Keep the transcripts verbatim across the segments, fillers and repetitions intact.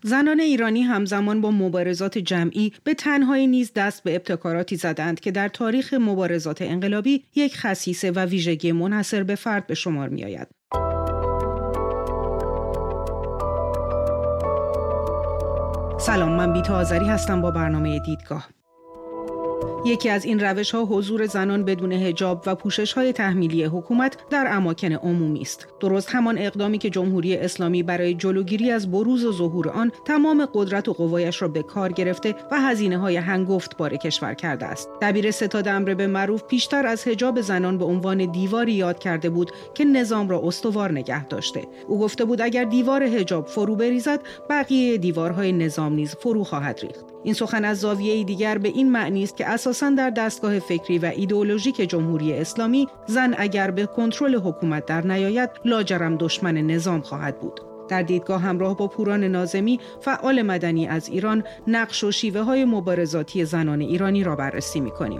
زنان ایرانی همزمان با مبارزات جمعی به تنهایی نیز دست به ابتکاراتی زدند که در تاریخ مبارزات انقلابی یک خصیصه و ویژگی منحصر به فرد به شمار می آید. سلام، من بیتا آذری هستم با برنامه دیدگاه. یکی از این روش‌ها حضور زنان بدون حجاب و پوشش‌های تحمیلی حکومت در اماکن عمومی است. درست همان اقدامی که جمهوری اسلامی برای جلوگیری از بروز و ظهور آن تمام قدرت و قوایش را به کار گرفته و هزینه‌های هنگفت بار کشور کرده است. دبیر ستاد امر به معروف پیشتر از حجاب زنان به عنوان دیواری یاد کرده بود که نظام را استوار نگه داشته. او گفته بود اگر دیوار حجاب فرو بریزد، بقیه دیوارهای نظام نیز فرو خواهد ریخت. این سخن از زاویه‌ای دیگر به این معنی است که اساساً در دستگاه فکری و ایدئولوژیک جمهوری اسلامی زن اگر به کنترل حکومت در نیاید لاجرم دشمن نظام خواهد بود. در دیدگاه همراه با پوران ناظمی، فعال مدنی از ایران، نقش و شیوه‌های مبارزاتی زنان ایرانی را بررسی می‌کنیم.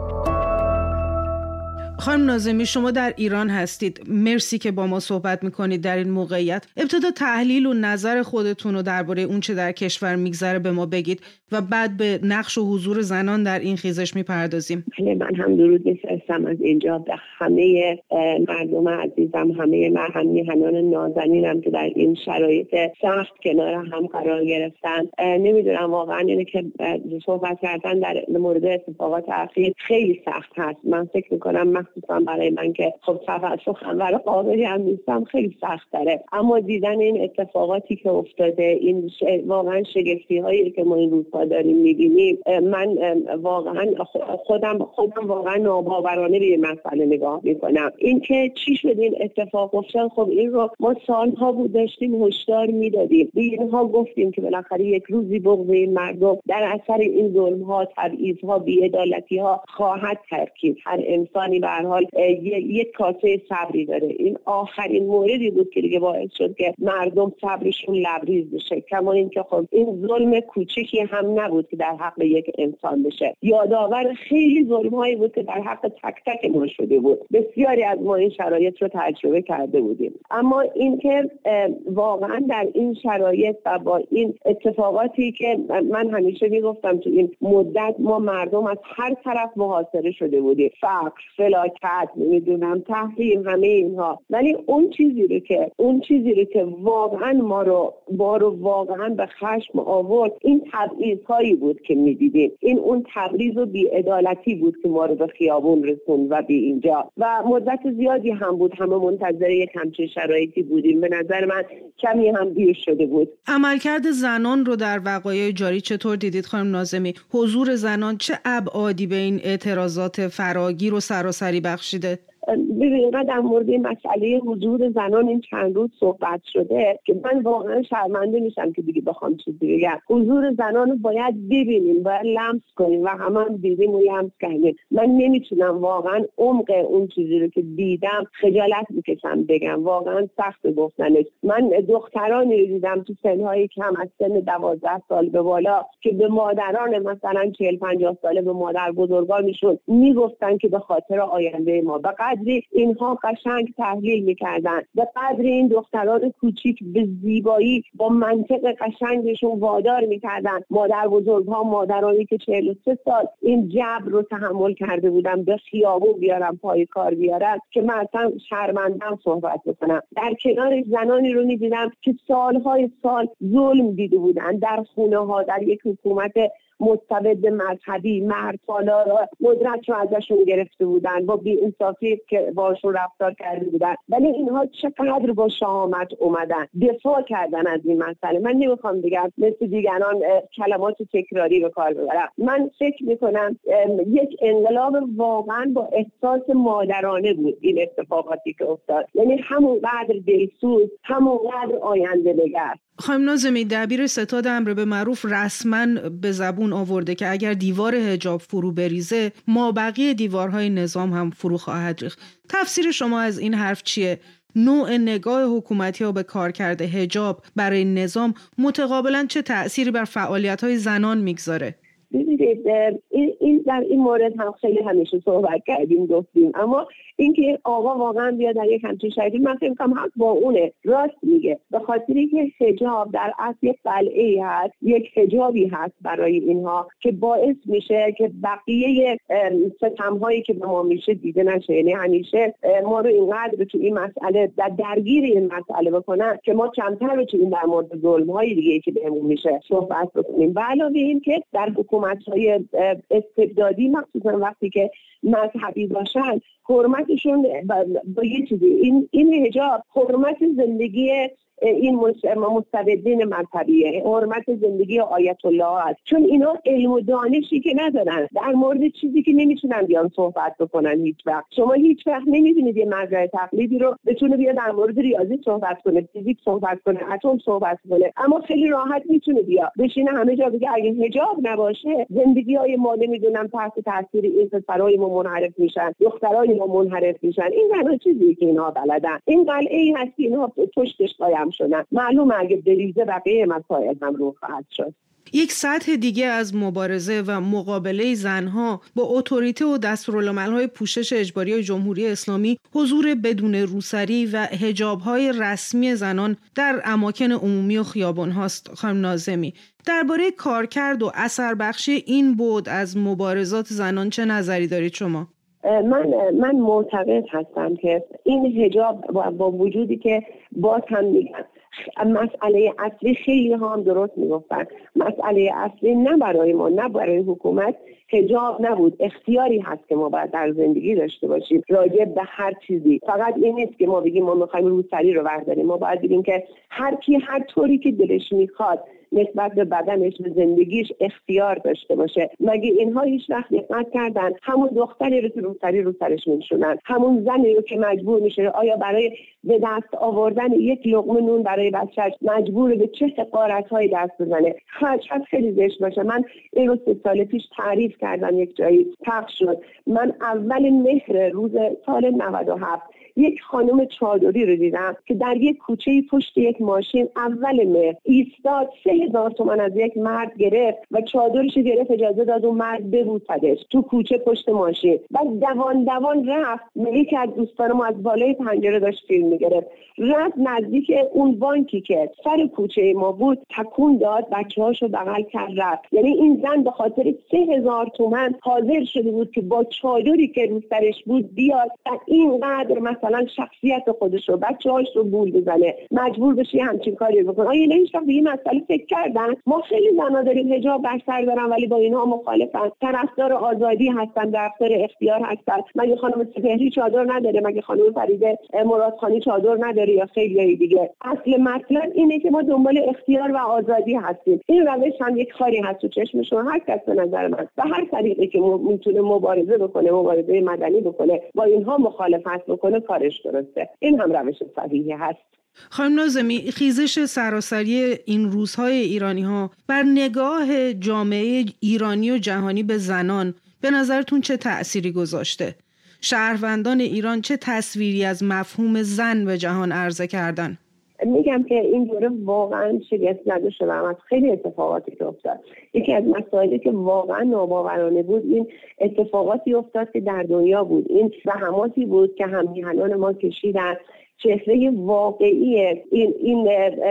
خانم ناظمی، شما در ایران هستید. مرسی که با ما صحبت میکنید در این موقعیت. ابتدا تحلیل و نظر خودتون رو درباره اون چه در کشور میگذره به ما بگید و بعد به نقش و حضور زنان در این خیزش میپردازیم. من هم درود میفرستم از اینجا به همه مردم عزیزم، همه میهنان نازنینم که در این شرایط سخت کنار هم قرار گرفتن. نمیدونم واقعا اینه که صحبت کردن در مورد اتفاقات اخیر خیلی سخت هست. من فکر میکنم مخصوصا برای من که خب سخنور قابلی هم نیستم خیلی سخت داره، اما دیدن این اتفاقاتی که افتاده، این ش... واقعا شگفتی هایی که ما این روزها داریم میبینیم، من واقعا خودم خودم واقعا ناباورانه به این مسئله نگاه میکنم. این که چی شد این اتفاق افتاد، خب این رو ما سالها بود داشتیم هشدار میدادیم، به اینها گفتیم که بالاخره یک روزی بغض این مردم در اثر این ظلم ها، تبعیض ها، بی‌عدالتی ها خواهد ترکید. هر انسانی به هر حال یک کاسه صبری داره. این آخرین موردی بود که دیگه باعث شد که مردم صبرشون لبریز بشه. کما اینکه خب این ظلم کوچیکی هم نبود که در حق یک انسان بشه، یادآور خیلی ظلم‌هایی بود که در حق تک تک ما شده بود. بسیاری از ما این شرایط رو تجربه کرده بودیم، اما اینکه واقعا در این شرایط و با این اتفاقاتی که من همیشه میگفتم تو این مدت ما مردم از هر طرف محاصره شده بودیم، فقر، فلاکت، نمیدونم تحریم، همه اینها، ولی اون چیزی رو که اون چیزی رو که واقعا ما رو ما رو واقعا به خشم آورد، این تبعیض‌هایی بود که می‌دیدیم. این اون تبعیض و بی‌عدالتی بود که ما رو به خیابون رسوند و به اینجا و مدت زیادی هم بود همه منتظر یک همچین شرایطی بودیم. به نظر من کمی هم دیر شده بود. عملکرد زنان رو در وقایع جاری چطور دیدید خانم ناظمی؟ حضور زنان چه ابعادی به این اعتراضات فراگیر و سراسری بخشیده؟ ببینید در مورد این مسئله حضور زنان این چند روز صحبت شده که من واقعا شرمنده میشم که دیگه بخوام چیزی بگم. حضور زنان رو باید ببینیم، باید لمس کنیم و همه هم دیدیم و لمس کردیم. من نمیتونم واقعا عمق اون چیزی رو که دیدم خجالت میکشم بگم، واقعا سخت گفتنش. من دخترانی رو دیدم تو سنهای کم از سن دوازده سال به بالا که به مادران مثلا چهل پنجاه ساله، به مادر بزرگانشون میگفتن که به خاطر آینده ما، به قدری اینها قشنگ تحلیل میکردن، به قدری این دختران کوچیک به زیبایی با منطق قشنگشون وادار میکردن مادر بزرگها، مادرانی که چهل و سه سال این جبر رو تحمل کرده بودن به خیابون بیارن، پای کار بیارن، که من اصلا شرمندم صحبت بکنم. در کنارش زنانی رو میدیدم که سالهای سال ظلم دیده بودن در خونه ها، در یک حکومت مستبد مذهبی، مردپالا را قدرت رو ازشون گرفته بودن، با بی‌انصافی که باشون رفتار کرده بودن، ولی اینها چقدر با شهامت اومدن دفاع کردن از این مسئله. من نمیخوام بگم مثل دیگران کلمات تکراری به کار ببرم. من فکر میکنم یک انقلاب واقعا با احساس مادرانه بود این اتفاقاتی که افتاد، یعنی همونقدر دلسوز، همونقدر آینده نگر. خانم ناظمی، دبیر ستاد امر به معروف رسما به زبون آورده که اگر دیوار حجاب فرو بریزه، ما بقیه دیوارهای نظام هم فرو خواهد ریخت. تفسیر شما از این حرف چیه؟ نوع نگاه حکومتی ها به کار کرده حجاب برای نظام متقابلا چه تأثیری بر فعالیت‌های زنان میگذاره؟ ببینید این, این در این مورد هم خیلی همیشه صحبت کردیم گفتیم، اما اینکه آقا واقعا بیاد در یک همچین شرایطی، من فکر می‌کنم حق با اونه، راست میگه، به خاطری که حجاب در اصل یک قلعه‌ای هست، یک حجابی هست برای اینها که باعث میشه که بقیه ستم‌هایی که به ما میشه دیده نشه. یعنی همیشه ما رو اینقدر تو این مسئله در درگیر این مسئله بکنن که ما کمتر بتونیم در مورد ظلم‌های دیگه که بهمون میشه صحبت بکنیم. و علاوه این که در حکومت‌های استبدادی مخصوصا وقتی که مذهبی باشن، حرمتشون با یه چیزی، این این حجاب حرمت زندگی این مستبدین مذهبیه، حرمت زندگی آیت الله است، چون اینا علم و دانشی که ندارن در مورد چیزی که نمیتونن بیان صحبت بکنن. هیچ وقت شما هیچ وقت نمیبینید یه مزرعه تقلیدی رو بتونه بیاد در مورد ریاضی صحبت کنه، فیزیک صحبت کنه، اتم صحبت کنه، اما خیلی راحت میتونه بیا بشینه همه جا بگه اگه حجاب نباشه زندگی‌های ما نمیدونم تحت تاثیر این پسرای ما منحرف میشن، دخترای ما منحرف میشن. این زنا چیزی که اینا بلدن، این قلعه‌ای هست که اینا پشتش قایم شدن. معلومه اگه بریزه بقیه مسائل هم رو خواهد شد. یک سطح دیگه از مبارزه و مقابله زنها با اتوریته و دستورالعمل‌های پوشش اجباری جمهوری اسلامی حضور بدون روسری و حجاب‌های رسمی زنان در اماکن عمومی و خیابان هاست. خانم ناظمی، درباره کارکرد و اثر بخشی این بعد از مبارزات زنان چه نظری دارید شما؟ من من معتقد هستم که این حجاب با وجودی که باز هم میگن مسئله اصلی، خیلی هم درست میگفتن، مسئله اصلی نه برای ما نه برای حکومت حجاب نبود، اختیاری هست که ما باید در زندگی داشته باشیم راجع به هر چیزی. فقط این نیست که ما بگیم ما میخوایم روسری رو برداریم، ما باید بگیم که هر کی هر طوری که دلش میخواد نسبت به بدنش به زندگیش اختیار داشته باشه. مگه اینها هیچ وقت دقت کردن همون دختری رو که روسری رو سرش میشونن، همون زنی رو که مجبور میشه آیا برای به دست آوردن یک لقمه نون برای بچه‌اش مجبور به چه حقارت‌های دست بزنه؟ خواهد خیلی زشت باشه. من این رو سه سال پیش تعریف کردم، یک جایی پخش شد. من اول مهر روز سال نود و هفت یک خانم چادری رو دیدم که در یک کوچه پشت یک ماشین اول مهر ایستاد، سه هزار تومان از یک مرد گرفت و چادرش گرفت، اجازه داد اون مرد ببوسدش تو کوچه پشت ماشین. بعد دوان دوان رفت، یکی از دوستان ما از بالای پنجره داشت فیلم میگرفت، رفت نزدیک اون بانکی که سر کوچه ما بود، تکون داد، بچه‌هاشو بغل کرد رفت. یعنی این زن به خاطر سه هزار تومان حاضر شده بود که با چادری که رو سرش بود بیاد و اینقدر مثلا شخصیت خودش رو، بچه‌هاش رو گول بزنه، مجبور بشه همچین کاری بکنه. آیا اینا هیچ وقت به این مسئله فکر کردن؟ ما خیلی زنا داریم حجاب بر سر دارن ولی با اینها مخالفن، طرفدار آزادی هستن، طرفدار اختیار هستن. مگه خانم سپهری چادر نداره؟ مگه خانم فریده مرادخانی چادر نداره؟ یا خیلی دیگه. اصل مطلب اینه که ما دنبال اختیار و آزادی هستیم. این روش هم یک خاری هست تو چشمشون. هر کس به نظر من به هر طریقی که میتونه مبارزه بکنه، مبارزه مدنی بکنه، با اینها مخالفت بکنه، کارش درسته. این هم روش صحیحی هست. خانم ناظمی، خیزش سراسری این روزهای ایرانی ها بر نگاه جامعه ایرانی و جهانی به زنان به نظرتون چه تأثیری گذاشته؟ شهروندان ایران چه تصویری از مفهوم زن به جهان عرضه کردن؟ میگم که این دوره واقعا شگفت زده شدم از خیلی اتفاقاتی که افتاد. یکی از مسائلی که واقعا ناباورانه بود این اتفاقاتی افتاد که در دنیا بود، این زحماتی بود که هم‌میهنان ما کشیدن. چهره واقعی این این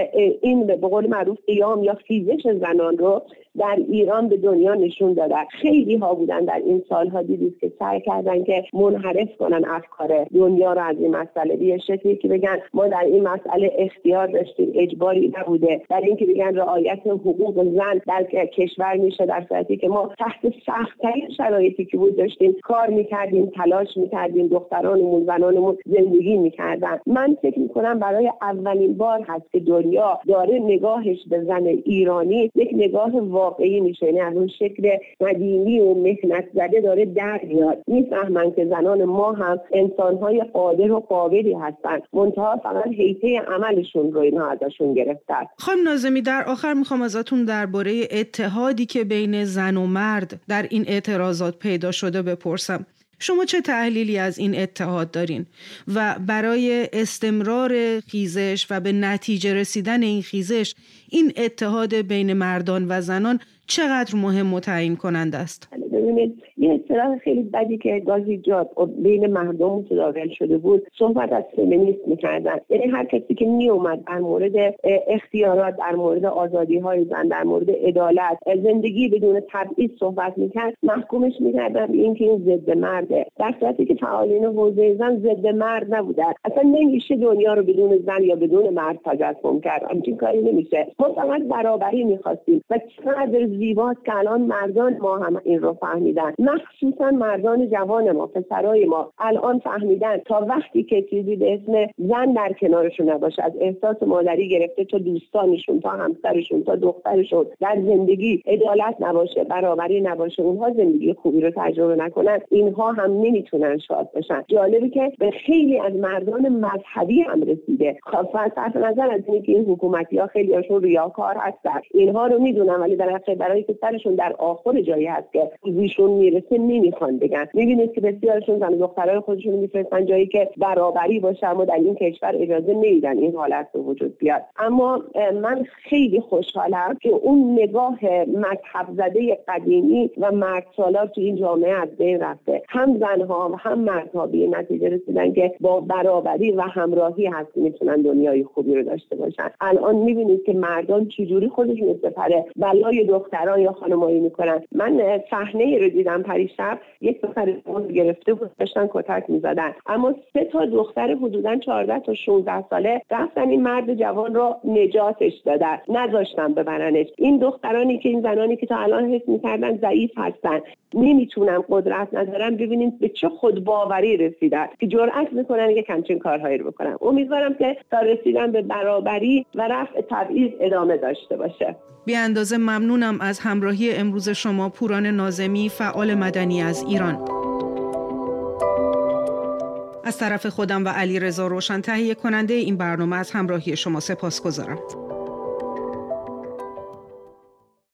این به قول معروف قیام یا خیزش زنان رو در ایران به دنیا نشون دادن. خیلی ها بودن در این سالها دیدید که سعی کردن که منحرف کنن افکار دنیا رو از این مسئله، به شکلی که بگن ما در این مسئله اختیار داشتیم، اجباری نبوده، در اینکه بگن رعایت حقوق زن در کشور میشه، در صورتی که ما تحت سخت‌ترین شرایطی که بود داشتیم کار میکردیم، تلاش میکردیم، دخترانمون زنانمون زندگی میکردن. من فکر میکنم برای اولین بار هست که دنیا داره نگاهش به زن ایرانی یک نگاه واقعی میشه، یعنی از اون شکل قدیمی و مهنت زده داره در میاد. میفهمن که زنان ما هم انسانهای قادر و قابلی هستن، منتها فقط حیطه عملشون رو اینا ازشون گرفتن. خانم ناظمی، در آخر میخوام ازتون درباره اتحادی که بین زن و مرد در این اعتراضات پیدا شده بپرسم. شما چه تحلیلی از این اتحاد دارین و برای استمرار خیزش و به نتیجه رسیدن این خیزش این اتحاد بین مردان و زنان چقدر مهم و تعیین کننده است؟ ببینید یه اصطلاح خیلی بدی که گاهی جا بین مردم متداول شده بود، صحبت از فمینیست می‌کردن. یعنی هر کسی که میومد در مورد اختیارات، در مورد آزادی‌های زن، در مورد عدالت، زندگی بدون تبعیض صحبت می‌کرد، محکومش می‌کردن به اینکه این ضد مرده. در صورتی که فعالین حوزه زن ضد مرد نبودن. اصلا نمیشه دنیا رو بدون زن یا بدون مرد تجسم کرد. همچین کاری نمیشه. ما فقط برابری می‌خواستیم و چقدر زیباست که الان مردان ما هم این رو فهمیدن، مخصوصا مردان جوان ما، پسرای ما الان فهمیدن تا وقتی که چیزی به اسم زن در کنارشون نباشه، از احساس مادری گرفته تا دوستانشون، تا همسرشون، تا دخترشون، در زندگی عدالت نباشه، برابری نباشه، اونها زندگی خوبی رو تجربه نکنن، اینها هم نمیتونن شاد باشن. جالبه که به خیلی از مردان مذهبی هم رسیده. صرف نظر از اینکه این حکومتی‌ها خیلی هاشون ریاکار هستن، اینها رو میدونن، ولی در حقیقت برای که سرشون در آخر جایی هست که چیزیشون میرسه نمیخوان بگن. میبینید که بسیارشون زن و دخترای خودشون میفرستن جایی که برابری باشه، اما در این کشور اجازه نمیدن این حالت به وجود بیاد. اما من خیلی خوشحالم که اون نگاه مذهب زده قدیمی و مردسالار تو این جامعه از بین رفته. هم زنها و هم مردها به نتیجه رسیدن که با برابری و همراهی هست میتونن دنیای خوبی رو داشته باشن. الان میبینید که مردان چجوری خودشون سپره بلای دختران یا خانمایی میکنن. من صحنه رو دیدم پریشب، یک دختر گرفته بود، داشتن کتک میزدن، اما سه تا دختر حدوداً چهارده تا شانزده ساله رفتن این مرد جوان رو نجاتش دادن، نذاشتن ببرنش. این دخترانی که این زنانی که تا الان حس میکردن ضعیف هستن، نمیتونن، قدرت ندارن، ببینید به چه خودباوری رسیدن که جرأت میکنن که همچین کارهایی رو بکنن. امیدوارم که تا رسیدن به برابری و رفع تبعیض ادامه داشته باشه. بی اندازه ممنونم از همراهی امروز شما پوران ناظمی، فعال مدنی از ایران. از طرف خودم و علیرضا روشن تهیه کننده این برنامه از همراهی شما سپاسگزارم.